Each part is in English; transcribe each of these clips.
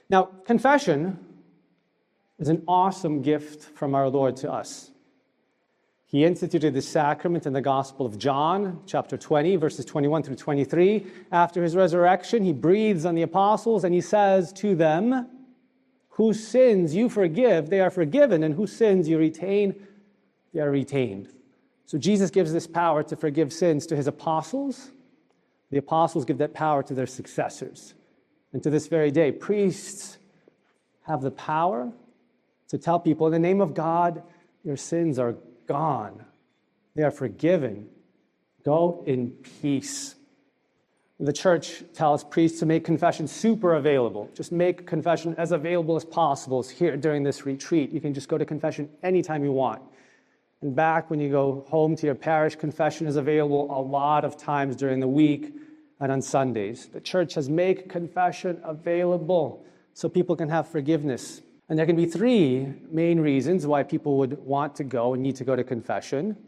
Now, confession is an awesome gift from our Lord to us. He instituted this sacrament in the Gospel of John, chapter 20, verses 21 through 23. After his resurrection, he breathes on the apostles and he says to them, whose sins you forgive, they are forgiven, and whose sins you retain, they are retained. So Jesus gives this power to forgive sins to his apostles. The apostles give that power to their successors. And to this very day, priests have the power to tell people, in the name of God, your sins are gone. They are forgiven. Go in peace. The church tells priests to make confession super available. Just make confession as available as possible here during this retreat. You can just go to confession anytime you want. And back when you go home to your parish, confession is available a lot of times during the week and on Sundays. The church has made confession available so people can have forgiveness. And there can be three main reasons why people would want to go and need to go to confession.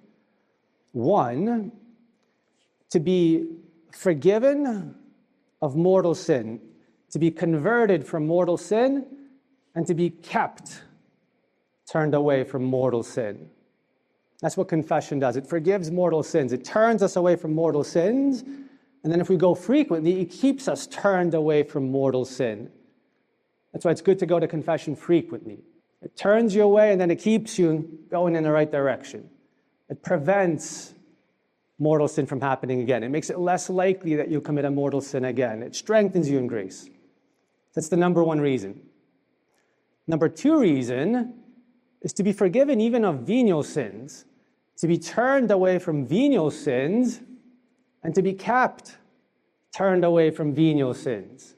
One, to be forgiven of mortal sin, to be converted from mortal sin, and to be kept turned away from mortal sin. That's what confession does. It forgives mortal sins. It turns us away from mortal sins, and then if we go frequently, it keeps us turned away from mortal sin. That's why it's good to go to confession frequently. It turns you away, and then it keeps you going in the right direction. It prevents mortal sin from happening again. It makes it less likely that you'll commit a mortal sin again. It strengthens you in grace. That's the number one reason. Number two reason is to be forgiven even of venial sins, to be turned away from venial sins, and to be kept turned away from venial sins.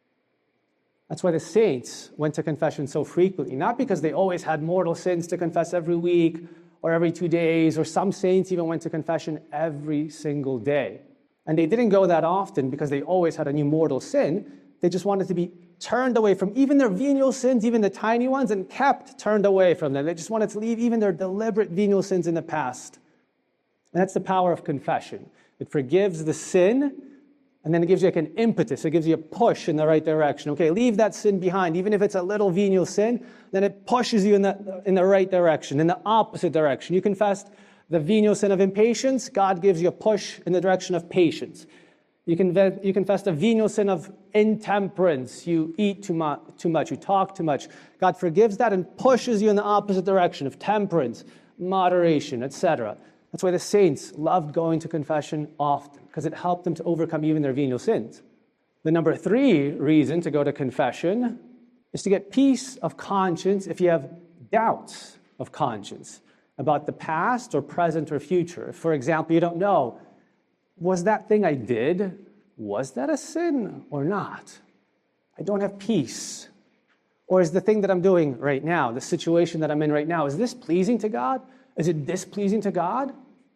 That's why the saints went to confession so frequently, not because they always had mortal sins to confess every week or every 2 days, or some saints even went to confession every single day. And they didn't go that often because they always had a new mortal sin. They just wanted to be turned away from even their venial sins, even the tiny ones, and kept turned away from them. They just wanted to leave even their deliberate venial sins in the past. And that's the power of confession. It forgives the sin, and then it gives you like an impetus. It gives you a push in the right direction. Okay, leave that sin behind. Even if it's a little venial sin, then it pushes you in the right direction, in the opposite direction. You confessed the venial sin of impatience, God gives you a push in the direction of patience. You confess the venial sin of intemperance. You eat too much, you talk too much. God forgives that and pushes you in the opposite direction of temperance, moderation, etc. That's why the saints loved going to confession often, because it helped them to overcome even their venial sins. The number three reason to go to confession is to get peace of conscience if you have doubts of conscience about the past or present or future. For example, you don't know, was that thing I did, was that a sin or not? I don't have peace. Or is the thing that I'm doing right now, the situation that I'm in right now, is this pleasing to God? Is it displeasing to God?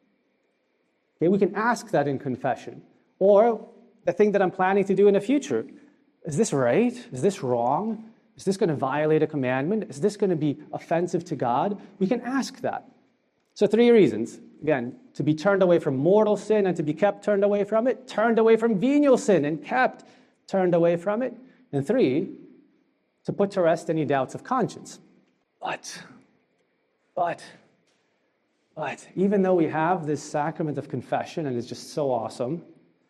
Okay, we can ask that in confession. Or the thing that I'm planning to do in the future, is this right? Is this wrong? Is this going to violate a commandment? Is this going to be offensive to God? We can ask that. So three reasons. Again, to be turned away from mortal sin and to be kept turned away from it. Turned away from venial sin and kept turned away from it. And three, to put to rest any doubts of conscience. But, even though we have this sacrament of confession, and it's just so awesome,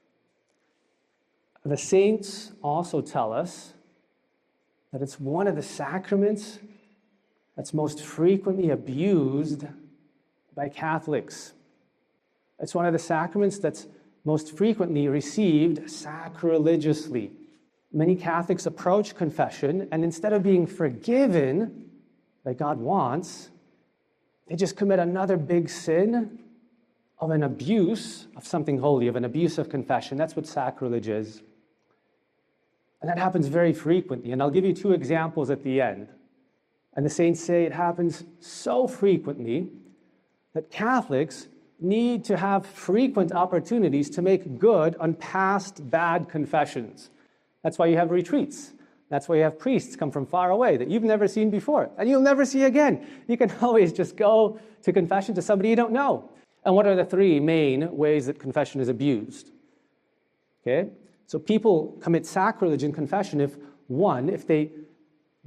the saints also tell us that it's one of the sacraments that's most frequently abused by Catholics. It's one of the sacraments that's most frequently received sacrilegiously. Many Catholics approach confession, and instead of being forgiven like God wants, they just commit another big sin of an abuse of something holy, of an abuse of confession. That's what sacrilege is. And that happens very frequently. And I'll give you two examples at the end. And the saints say it happens so frequently that Catholics need to have frequent opportunities to make good on past bad confessions. That's why you have retreats. That's why you have priests come from far away that you've never seen before, and you'll never see again. You can always just go to confession to somebody you don't know. And what are the three main ways that confession is abused? Okay? So people commit sacrilege in confession if they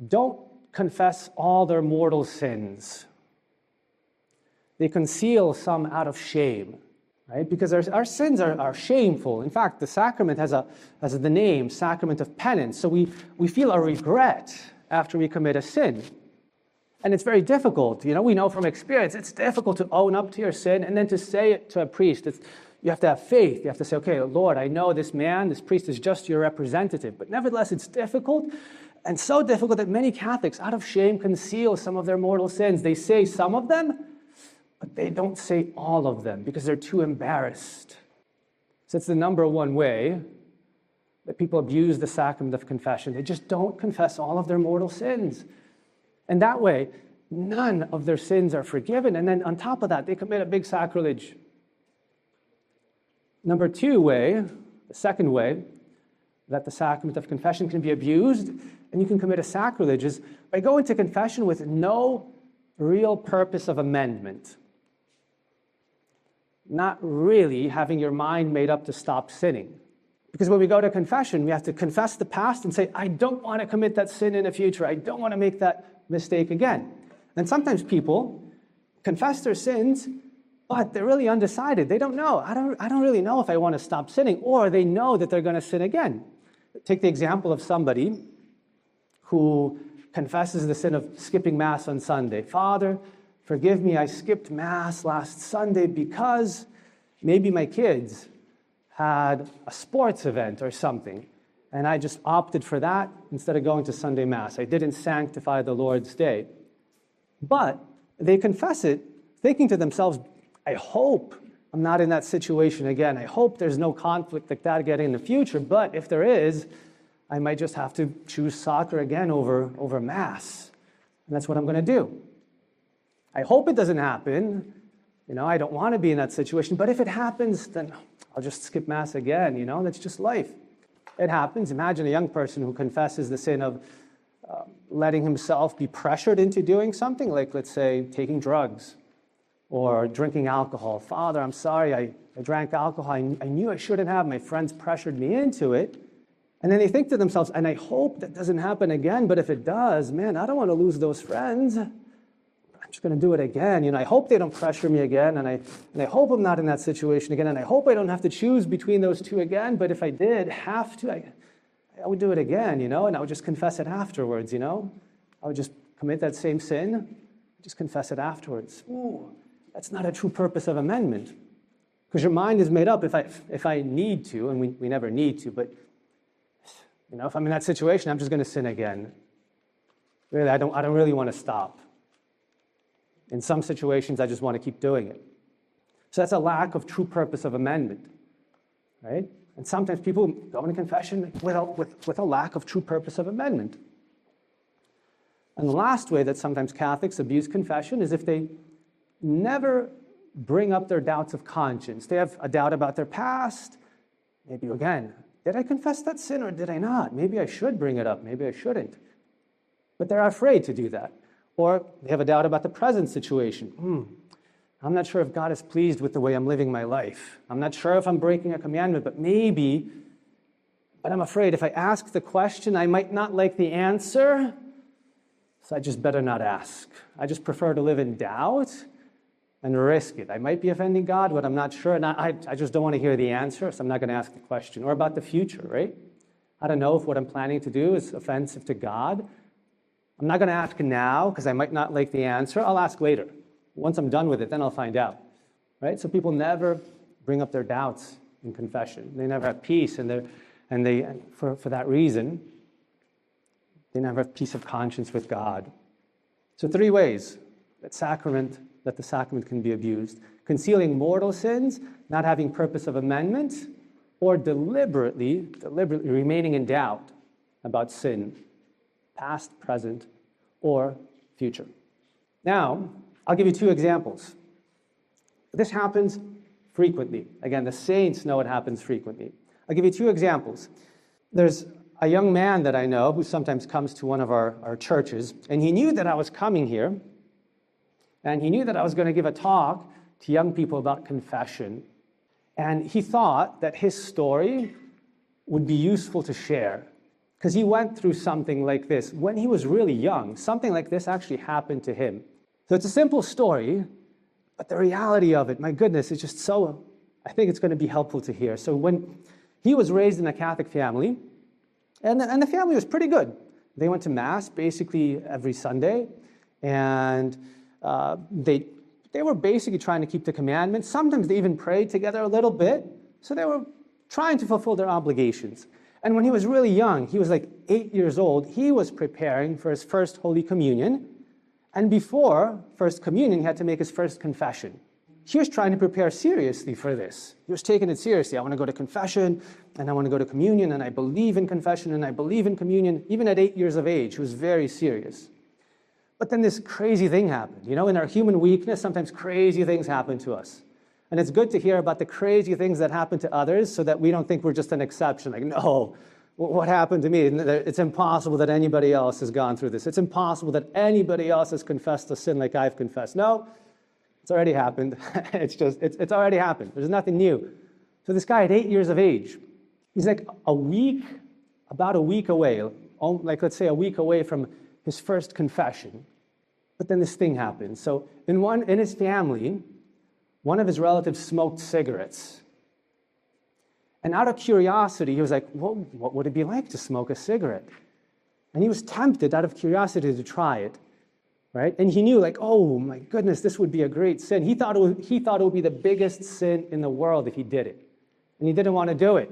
don't confess all their mortal sins. They conceal some out of shame, right? Because our sins are shameful. In fact, the sacrament has the name, sacrament of penance. So we feel a regret after we commit a sin. And it's very difficult. We know from experience, it's difficult to own up to your sin and then to say it to a priest. You have to have faith. You have to say, okay, Lord, I know this priest is just your representative. But nevertheless, it's difficult, and so difficult that many Catholics, out of shame, conceal some of their mortal sins. They say some of them, but they don't say all of them because they're too embarrassed. So it's the number one way that people abuse the sacrament of confession. They just don't confess all of their mortal sins. And that way, none of their sins are forgiven. And then on top of that, they commit a big sacrilege. Number two way, the second way that the sacrament of confession can be abused and you can commit a sacrilege is by going to confession with no real purpose of amendment. Not really having your mind made up to stop sinning. Because when we go to confession, we have to confess the past and say, I don't want to commit that sin in the future. I don't want to make that mistake again. And sometimes people confess their sins, but they're really undecided. They don't know. I don't really know if I want to stop sinning, or they know that they're going to sin again. Take the example of somebody who confesses the sin of skipping Mass on Sunday. Father, forgive me, I skipped Mass last Sunday because maybe my kids had a sports event or something, and I just opted for that instead of going to Sunday Mass. I didn't sanctify the Lord's Day. But they confess it, thinking to themselves, I hope I'm not in that situation again. I hope there's no conflict like that again in the future, but if there is, I might just have to choose soccer again over Mass. And that's what I'm going to do. I hope it doesn't happen. I don't want to be in that situation, but if it happens, then I'll just skip Mass again. That's just life. It happens. Imagine a young person who confesses the sin of letting himself be pressured into doing something, like, let's say, taking drugs or drinking alcohol. Father, I'm sorry, I drank alcohol. I knew I shouldn't have. My friends pressured me into it. And then they think to themselves, and I hope that doesn't happen again, but if it does, man, I don't want to lose those friends. I'm just going to do it again. I hope they don't pressure me again, and I hope I'm not in that situation again, and I hope I don't have to choose between those two again, but if I did have to, I would do it again, and I would just confess it afterwards, I would just commit that same sin, just confess it afterwards. Ooh, that's not a true purpose of amendment, because your mind is made up if I need to, and we never need to, but if I'm in that situation, I'm just going to sin again. Really, I don't really want to stop. In some situations, I just want to keep doing it. So that's a lack of true purpose of amendment, right? And sometimes people go into confession with a lack of true purpose of amendment. And the last way that sometimes Catholics abuse confession is if they never bring up their doubts of conscience. They have a doubt about their past. Maybe, again, did I confess that sin or did I not? Maybe I should bring it up. Maybe I shouldn't. But they're afraid to do that. Or they have a doubt about the present situation. I'm not sure if God is pleased with the way I'm living my life. I'm not sure if I'm breaking a commandment, but I'm afraid if I ask the question, I might not like the answer, so I just better not ask. I just prefer to live in doubt and risk it. I might be offending God, but I'm not sure, and I just don't want to hear the answer, so I'm not going to ask the question. Or about the future, right? I don't know if what I'm planning to do is offensive to God. I'm not going to ask now because I might not like the answer. I'll ask later. Once I'm done with it, then I'll find out, right? So people never bring up their doubts in confession. They never have peace, and for that reason, they never have peace of conscience with God. So 3 ways that the sacrament can be abused: concealing mortal sins, not having purpose of amendment, or deliberately remaining in doubt about sin, past, present, or future. Now, I'll give you 2 examples. This happens frequently. Again, the saints know it happens frequently. I'll give you 2 examples. There's a young man that I know who sometimes comes to one of our churches, and he knew that I was coming here, and he knew that I was going to give a talk to young people about confession, and he thought that his story would be useful to share. Because he went through something like this when he was really young. Something like this actually happened to him. So it's a simple story, but the reality of it, my goodness, is just so, I think it's going to be helpful to hear. So when he was raised in a Catholic family, and the family was pretty good. They went to Mass basically every Sunday, and they were basically trying to keep the commandments. Sometimes they even prayed together a little bit, so they were trying to fulfill their obligations. And when he was really young, he was like 8 years old, he was preparing for his first Holy Communion. And before First Communion, he had to make his first confession. He was trying to prepare seriously for this. He was taking it seriously. I want to go to confession, and I want to go to communion, and I believe in confession, and I believe in communion. Even at 8 years of age, he was very serious. But then this crazy thing happened. You know, in our human weakness, sometimes crazy things happen to us. And it's good to hear about the crazy things that happen to others so that we don't think we're just an exception. Like, no, what happened to me? It's impossible that anybody else has gone through this. It's impossible that anybody else has confessed a sin like I've confessed. No, it's already happened. It's already happened. There's nothing new. So this guy at 8 years of age, he's like about a week away, like let's say a week away from his first confession. But then this thing happened. So in his family, one of his relatives smoked cigarettes. And out of curiosity, he was like, well, what would it be like to smoke a cigarette? And he was tempted out of curiosity to try it, right? And he knew, like, oh my goodness, this would be a great sin. He thought it would be the biggest sin in the world if he did it. And he didn't want to do it.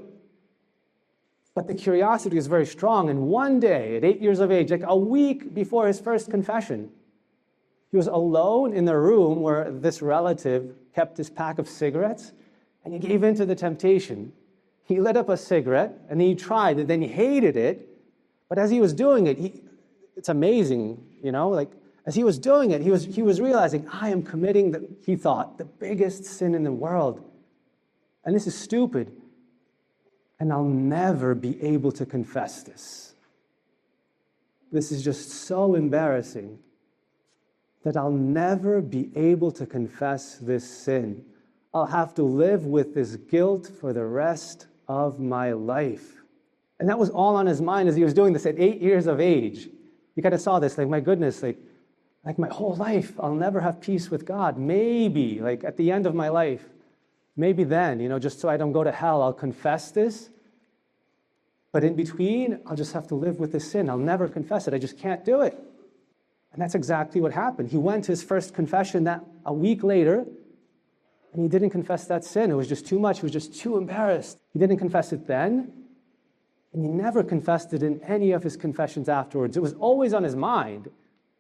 But the curiosity is very strong. And one day, at 8 years of age, like a week before his first confession, he was alone in the room where this relative kept his pack of cigarettes, and he gave in to the temptation. He lit up a cigarette, and then he tried it, then he hated it. But as he was doing it, it's amazing, you know, like as he was doing it, he was realizing, I am committing, he thought, the biggest sin in the world. And this is stupid. And I'll never be able to confess this. This is just so embarrassing that I'll never be able to confess this sin. I'll have to live with this guilt for the rest of my life. And that was all on his mind as he was doing this at 8 years of age. You kind of saw this, like, my goodness, like my whole life, I'll never have peace with God. Maybe, like at the end of my life, maybe then, you know, just so I don't go to hell, I'll confess this. But in between, I'll just have to live with this sin. I'll never confess it. I just can't do it. And that's exactly what happened. He went to his first confession a week later, and he didn't confess that sin. It was just too much. He was just too embarrassed. He didn't confess it then, and he never confessed it in any of his confessions afterwards. It was always on his mind.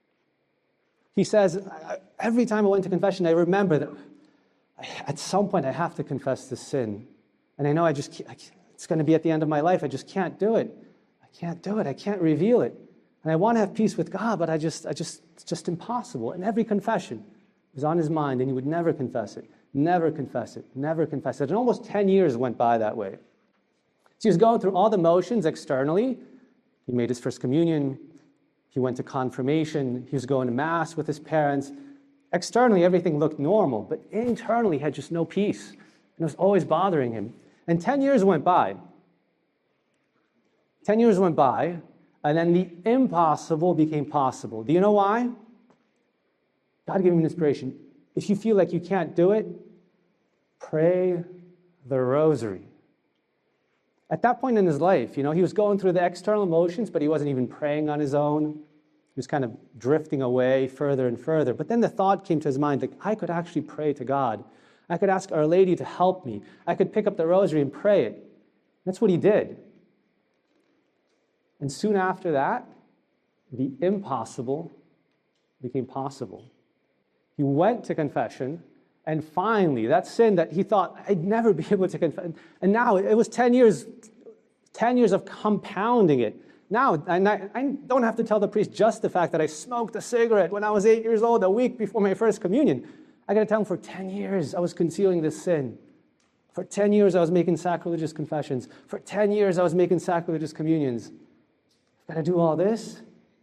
He says, every time I went to confession, I remember that at some point I have to confess this sin. And I know it's going to be at the end of my life. I just can't do it. I can't do it. I can't reveal it. And I want to have peace with God, but it's just impossible. And every confession was on his mind, and he would never confess it, never confess it, never confess it. And almost 10 years went by that way. So he was going through all the motions externally. He made his first communion. He went to confirmation. He was going to Mass with his parents. Externally, everything looked normal, but internally, he had just no peace. And it was always bothering him. And 10 years went by. 10 years went by. And then the impossible became possible. Do you know why? God gave him an inspiration. If you feel like you can't do it, pray the rosary. At that point in his life, you know, he was going through the external motions, but he wasn't even praying on his own. He was kind of drifting away further and further. But then the thought came to his mind, like, I could actually pray to God. I could ask Our Lady to help me. I could pick up the rosary and pray it. That's what he did. And soon after that, the impossible became possible. He went to confession, and finally, that sin that he thought I'd never be able to confess, and now it was 10 years of compounding it. Now, I don't have to tell the priest just the fact that I smoked a cigarette when I was 8 years old, a week before my first communion. I got to tell him for 10 years I was concealing this sin. For 10 years I was making sacrilegious confessions. For 10 years I was making sacrilegious communions. Got to do all this.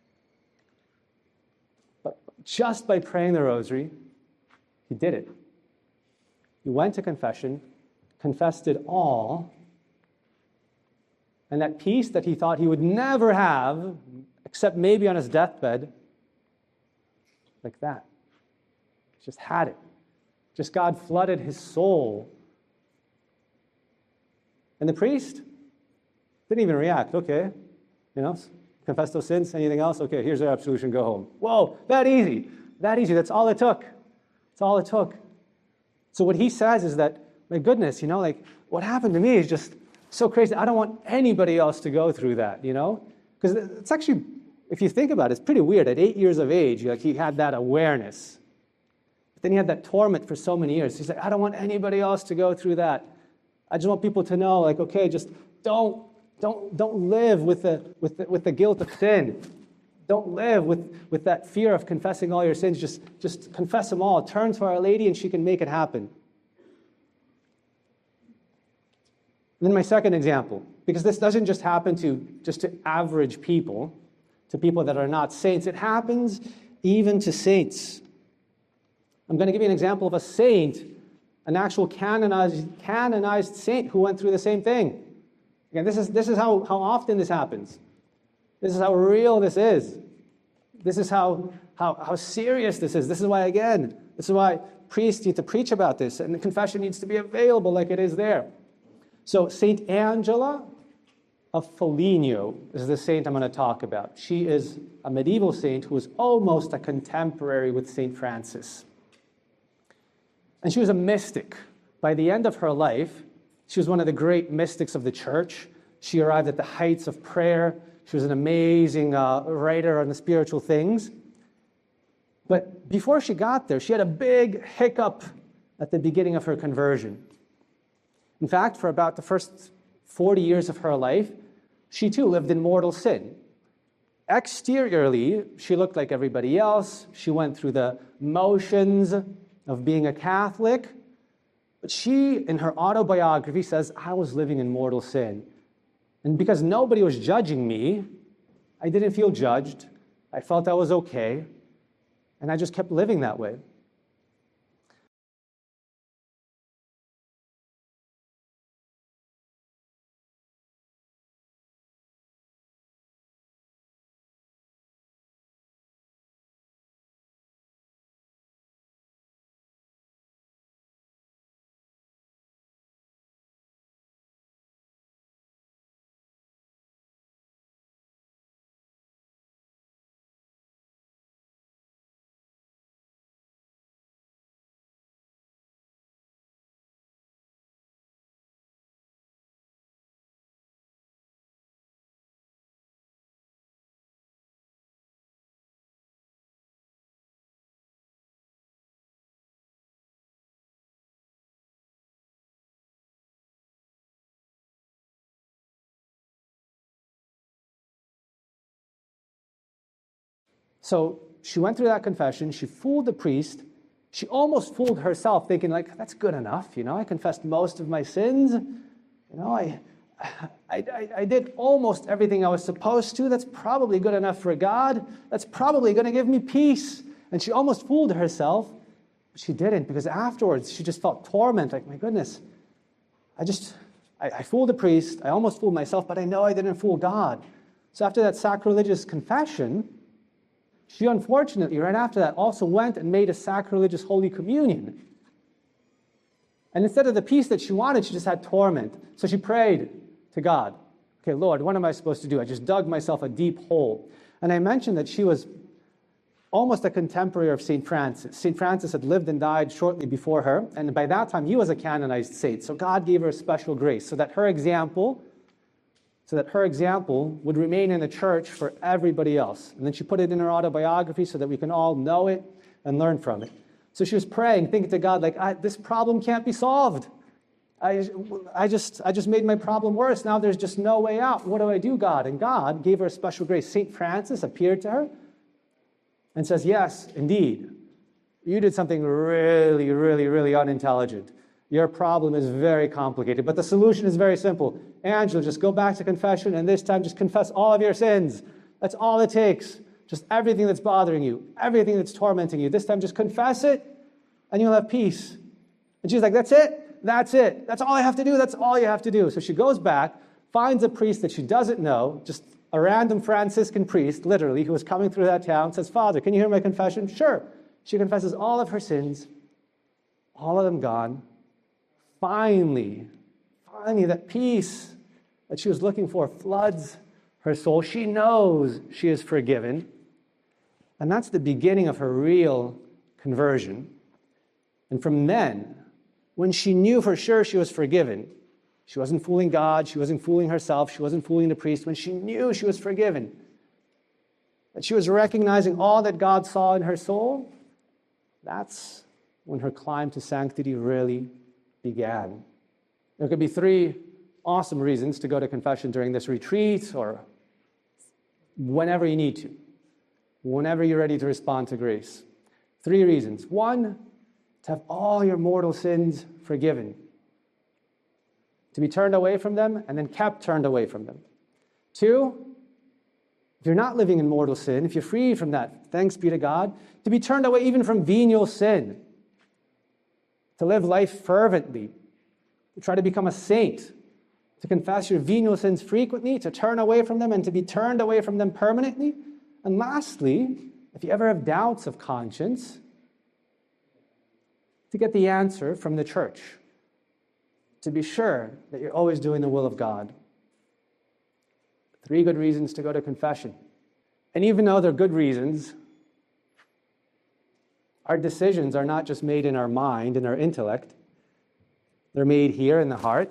But just by praying the rosary, he did it. He went to confession, confessed it all, And that peace that he thought he would never have, except maybe on his deathbed, like that. Just had it. Just God flooded his soul. And the priest didn't even react. Okay, confess those sins, anything else? Okay, here's your absolution, go home. Whoa, that easy. That easy, that's all it took. That's all it took. So what he says is that, my goodness, what happened to me is just so crazy. I don't want anybody else to go through that, Because it's actually, if you think about it, it's pretty weird. At 8 years of age, he had that awareness. But then he had that torment for so many years. He's like, I don't want anybody else to go through that. I just want people to know, okay, just don't live with the guilt of sin. Don't live with that fear of confessing all your sins. Just confess them all. Turn to Our Lady and she can make it happen. And then my second example, because this doesn't just happen to average people, to people that are not saints. It happens even to saints. I'm going to give you an example of a saint, an actual canonized saint who went through the same thing. Again, this is how often this happens. This is how real this is. This is how serious this is. This is why priests need to preach about this, and the confession needs to be available like it is there. So Saint Angela of Foligno is the saint I'm going to talk about. She is a medieval saint who is almost a contemporary with Saint Francis. And she was a mystic. By the end of her life, she was one of the great mystics of the church. She arrived at the heights of prayer. She was an amazing writer on the spiritual things. But before she got there, she had a big hiccup at the beginning of her conversion. In fact, for about the first 40 years of her life, she too lived in mortal sin. Exteriorly, she looked like everybody else. She went through the motions of being a Catholic. But she, in her autobiography, says, I was living in mortal sin. And because nobody was judging me, I didn't feel judged. I felt I was okay. And I just kept living that way. So she went through that confession. She fooled the priest. She almost fooled herself, thinking that's good enough. I confessed most of my sins. I did almost everything I was supposed to. That's probably good enough for God. That's probably going to give me peace. And she almost fooled herself. But she didn't, because afterwards she just felt torment. My goodness, I fooled the priest. I almost fooled myself, but I know I didn't fool God. So after that sacrilegious confession, she unfortunately, right after that, also went and made a sacrilegious Holy Communion. And instead of the peace that she wanted, she just had torment. So she prayed to God. Okay, Lord, what am I supposed to do? I just dug myself a deep hole. And I mentioned that she was almost a contemporary of St. Francis. St. Francis had lived and died shortly before her, and by that time he was a canonized saint. So God gave her a special grace so that her example would remain in the church for everybody else. And then she put it in her autobiography so that we can all know it and learn from it. So she was praying, thinking to God, this problem can't be solved. I just made my problem worse. Now there's just no way out. What do I do, God? And God gave her a special grace. St. Francis appeared to her and says, yes, indeed, you did something really, really, really unintelligent. Your problem is very complicated, but the solution is very simple. Angela, just go back to confession, and this time just confess all of your sins. That's all it takes. Just everything that's bothering you, everything that's tormenting you. This time just confess it, and you'll have peace. And she's like, that's it? That's it. That's all I have to do. That's all you have to do. So she goes back, finds a priest that she doesn't know, just a random Franciscan priest, literally, who was coming through that town, says, "Father, can you hear my confession?" Sure. She confesses all of her sins, all of them gone. Finally, that peace that she was looking for floods her soul. She knows she is forgiven. And that's the beginning of her real conversion. And from then, when she knew for sure she was forgiven, she wasn't fooling God, she wasn't fooling herself, she wasn't fooling the priest. When she knew she was forgiven, that she was recognizing all that God saw in her soul, that's when her climb to sanctity really began. There could be 3 awesome reasons to go to confession during this retreat or whenever you need to, whenever you're ready to respond to grace. 3 reasons. 1, to have all your mortal sins forgiven, to be turned away from them and then kept turned away from them. 2, if you're not living in mortal sin, if you're free from that, thanks be to God, to be turned away even from venial sin, to live life fervently, to try to become a saint, to confess your venial sins frequently, to turn away from them and to be turned away from them permanently. And lastly, if you ever have doubts of conscience, to get the answer from the church, to be sure that you're always doing the will of God. 3 good reasons to go to confession. And even though they're good reasons, our decisions are not just made in our mind, in our intellect. They're made here in the heart.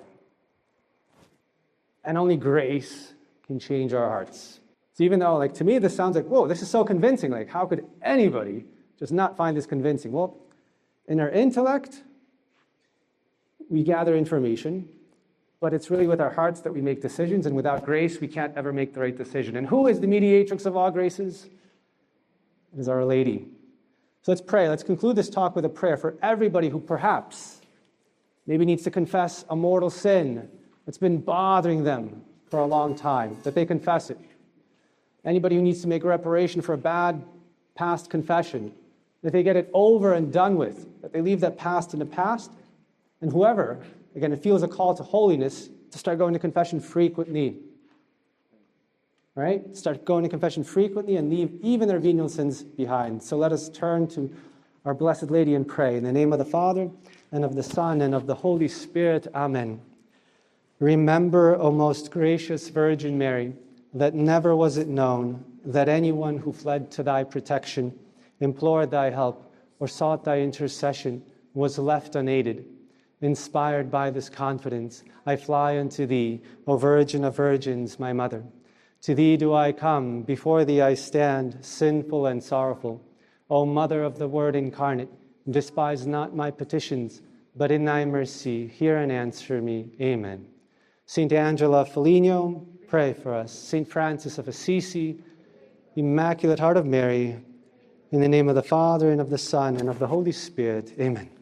And only grace can change our hearts. So even though, to me, this sounds like, whoa, this is so convincing. How could anybody just not find this convincing? Well, in our intellect, we gather information, but it's really with our hearts that we make decisions, and without grace, we can't ever make the right decision. And who is the mediatrix of all graces? It is Our Lady. So let's pray. Let's conclude this talk with a prayer for everybody who perhaps maybe needs to confess a mortal sin that's been bothering them for a long time, that they confess it. Anybody who needs to make reparation for a bad past confession, that they get it over and done with, that they leave that past in the past. And whoever, again, it feels a call to holiness, to start going to confession frequently. Right? Start going to confession frequently and leave even their venial sins behind. So let us turn to our Blessed Lady and pray. In the name of the Father, and of the Son, and of the Holy Spirit. Amen. Remember, O most gracious Virgin Mary, that never was it known that anyone who fled to thy protection, implored thy help, or sought thy intercession was left unaided. Inspired by this confidence, I fly unto thee, O Virgin of Virgins, my Mother. To thee do I come, before thee I stand, sinful and sorrowful. O Mother of the Word incarnate, despise not my petitions, but in thy mercy hear and answer me. Amen. Saint Angela Foligno, pray for us. Saint Francis of Assisi, Immaculate Heart of Mary, in the name of the Father, and of the Son, and of the Holy Spirit. Amen.